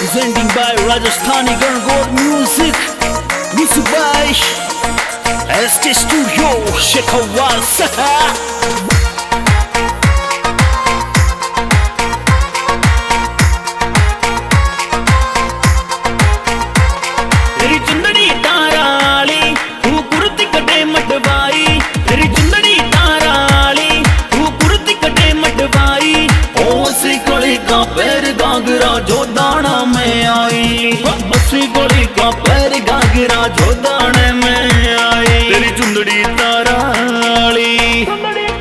Presenting by Rajasthani Gargold Music, music by SK Studio, Shekhawaz. तेरी चुंदड़ी ताराली तू कुर्ती कटे मटवाई, तेरी चुंदड़ी ताराली तू कुर्ती कटे मटवाई। ओ सी कोली का पैर गागरा जो दाना में आई, बसी कोली का पैर गागरा जो दाने में आई। तेरी चुंदड़ी ताराली हो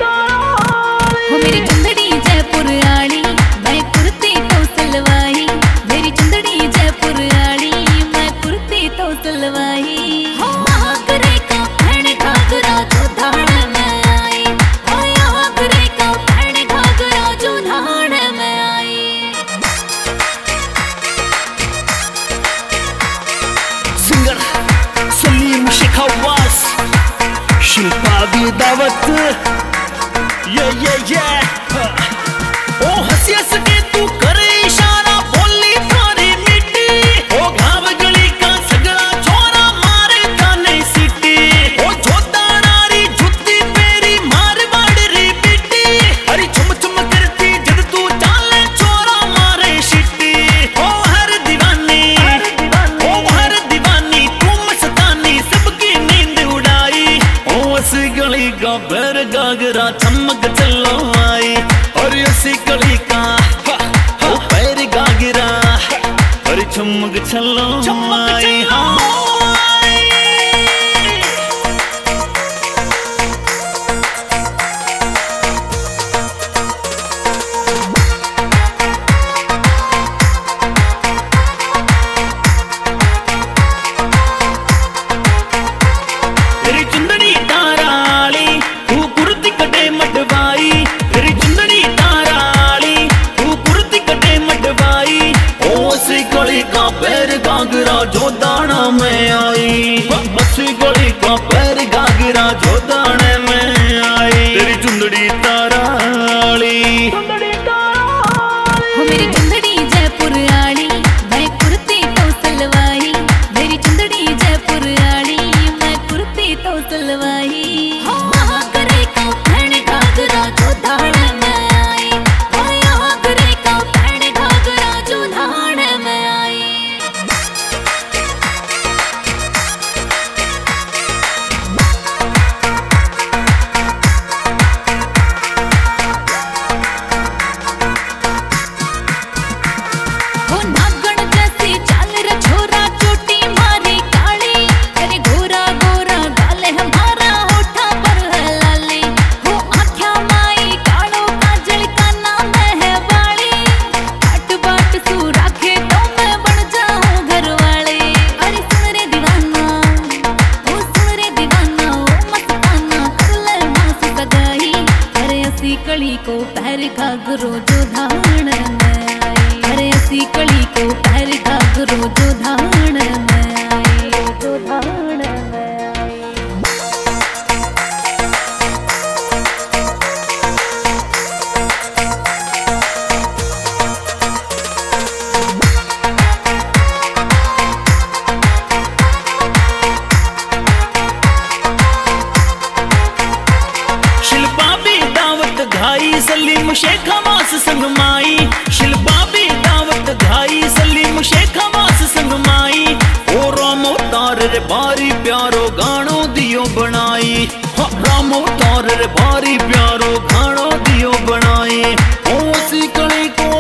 मेरी चुंदड़ी जयपुर आली, मैं कुर्ती तो सलवाई। मेरी चुंदड़ी जयपुर आली, मैं कुर्ती तो सलवाई। आगरे का भैन घाघरा जो धान में आई, आगरे का भैन घाघरा जो धान में आई। सिंगर सलीम शेखावाज, शिल्पा दी दावत। ये ओ हंसी हंस के तू करे इशारा, बोली थारी मिट्टी। ओ घाव गली का सगड़ा छोरा मारे ताने सीटी। ओ छोटा नारी जुत्ती पेरी मार बाड़री पिट्टी। अरे चुम चुम करती जब तू चाले छोरा मारे शिट्टी। ओ हर दीवानी तू मस्तानी सबकी नींद उड़ाई। ओ ऐसी गली का पैर गागरा चमक चलो आई, और ऐसी गली का ओ पैर गागरा और चमक चलो आई। हाँ तेरी चुंदड़ी ताराली तू कुर्ती कटे मटवाई, तेरी चुंदड़ी ताराली तू कुर्ती कटे मटवाई। ओ सी गली का पैर गागरा जो दाना में आई, बसी गली का पैर गागरा जो दाने में आई। तेरी चुंदड़ी ताराली हो मेरी चुंदड़ी जयपुर आली, मैं कुर्ती तो सलवाई। मेरी चुंदड़ी जयपुर आली, मैं कुर्ती तो सलवाई। आगरे का भैन घाघरा जो धान में आई, आगरे का भैन घाघरा जो धान में आई। हो नागण जैसी चाल रे छोरा, चोटी मारी काली। अरे गोरा गोरा गाल हमारा, होठा पर है लाली। हो आँखियाँ माई कालो काजल, का नाम है वाली। बाट बाट सू राखे तो मैं बन जाऊं घरवाली। अरे सुन रे दीवाना, ओ सुन रे दीवाना, ओ मस्ताना कर ले मास सगाई। अरे ऐसी कली को पैर घाघरो जो धान में आई, अरे ऐसी कली को पैर घाघरो जो धान में आई, जो धान में आई। शिल्पा भी दावत घाई सलीम शेखावाज संग माई। शिल्पा भी दावत घाई सलीम शेखावाज संग माई। ओ रामो तार रे भारी प्यारो गानो दियो बनाई, रामो तार रे भारी प्यारो गानो दियो बनाई। ओ सी कली को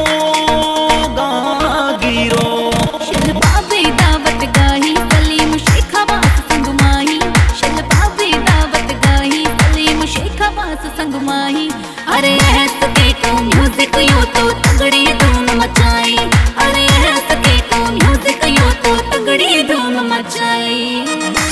गागिरो शिल्पा भी दावत गाही सलीम शेखावाज संग माही। शिल्पा भी दावत गाही सलीम शेखावाज संग माही। अरे ऐसके को म्यूजिक यो तो तगड़ी धूम मचाई, अरे ऐसके को म्यूजिक यो तो तगड़ी धूम मचाई।